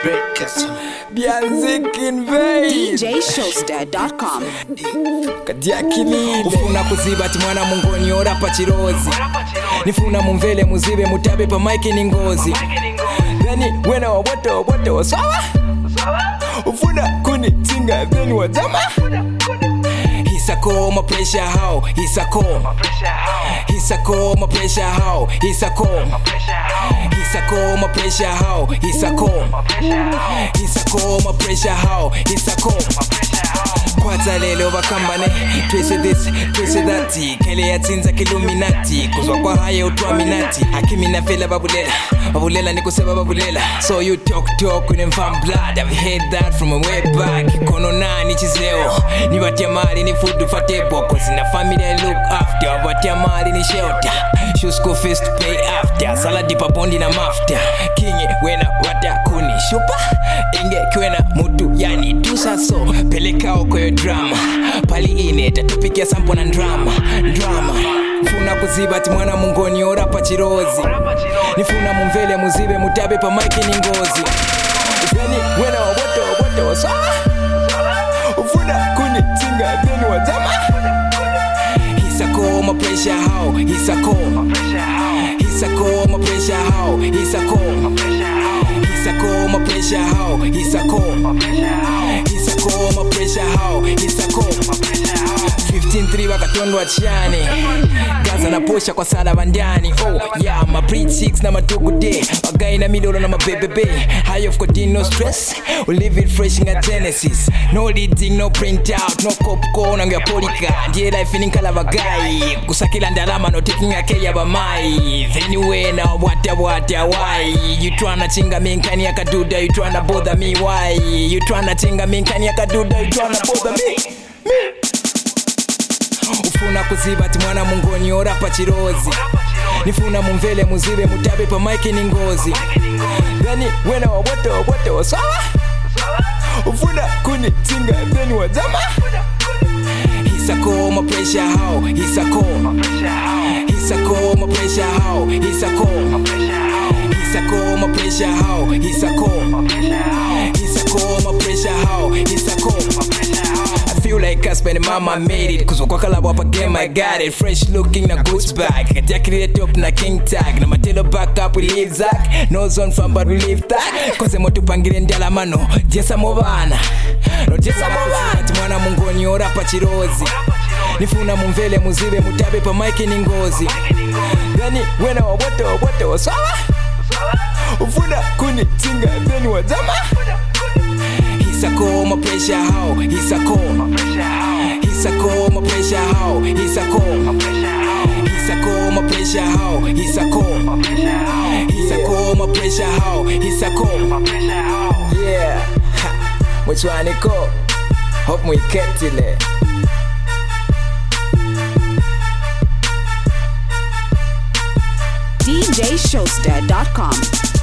Bianzik invade DJShowster.com. Kadiakilile ufuna kuziba timwana mungoni orapa chirozi nifuna mumvele muzibe mutabe pa maiki ni ngozi Then wena wabote wasawa ufuna kuni tinga then wazama Hisako my pressure how Hisako Hisako my pressure how Hisako Hisako my pressure how Hisako Hisako my pressure how Hisako Kwata lelo bakambane Twese this, twese that Kele ya tinza kiluminati Kuzwa kwa haya utwaminati Hakimi na fela babulela ni kuseba babulela So you talk with them from blood I've heard that from a way back Kono nani chizeo Ni batia mali ni food fate boko Zina family I look after Batia mali ni shelter Shoes school fees to pay after Saladi papondi na mafta Kingi wena wata kuni shupa Inge kwena mutu yani tusa so Peleka oko yo drama Pali ine tatupikia sampo na drama Nifuna kuziba timwana mungoni orapa chirozi Nifuna mumvele muzibe mutabe pa maiki ni ngozi Ufeni wena wabote wasawa Ufuna kuni tinga then wazama Hisako my pressure how Hisako Hisako my pressure how Hisako Hisako my pressure how Hisako Hisako my pressure how Hisako 15-3 wakatondwa chani Gaza na posha kwa sada bandani Oh yeah my breed 6 na matuku day Wagai na midolo na mabebebe High of codeine no stress We live it fresh in a Genesis No leading no print out No popcorn na polika Ndiye life ni nkala bagai Kusakila ndalama no taking a keya bamai Anyway now wata why You tryna chinga me nkani akaduda You tryna bother me why You tryna chinga me nkani akaduda You tryna bother me Ufuna kuziba timwana mungoni orapa chirozi Nifuna mumvele muzibe mutabe pa maiki ni ngozi Then wena wabote wasawa Ufuna kuni tinga then wazama Hisako my pressure how Hisako Hisako my pressure how Hisako Hisako my pressure how Hisako Hisako my pressure how Hisako I feel like I spent mama made it Cause kwa kalabo up again I got it Fresh looking na goods bag Kajakirete up na king tag Na matelo back up we leave Zach No zone from but we leave that Cause motu pangire ndala mano Jesa mobana No jesa mobana Timwana mungoni orapa chirozi Nifuna mumvele muzibe mutabe pa maiki ni ngozi Then wena wabote wasawa Ufuna kuni tinga then wazama Hisako my pressure how Hisako Hisako my pressure how Hisako Hisako my pressure how Hisako Hisako my pressure how Hisako Yeah Mchwaniko Hope mwiketile DJShowster.com.